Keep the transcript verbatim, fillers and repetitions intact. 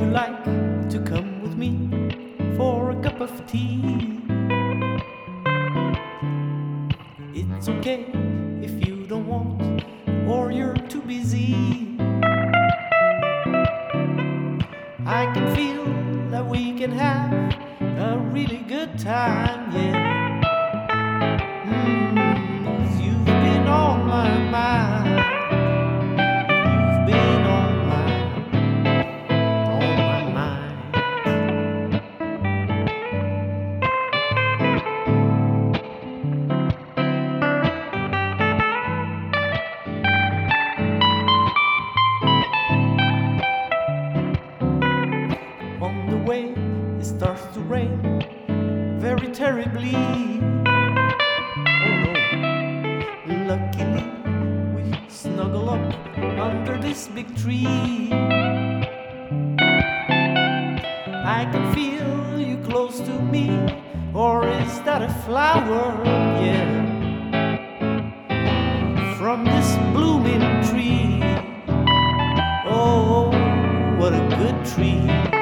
you like to come with me for a cup of tea? It's okay if you don't want or you're too busy. I can feel that we can have a really good time, yeah. Mm, 'cause you've been on my mind. You've been on my, on my mind. On the way it starts to rain very terribly. Oh no. Luckily we snuggle up under this big tree. I can feel you close to me, or is that a flower? Yeah, from this blooming tree. Oh, what a good tree.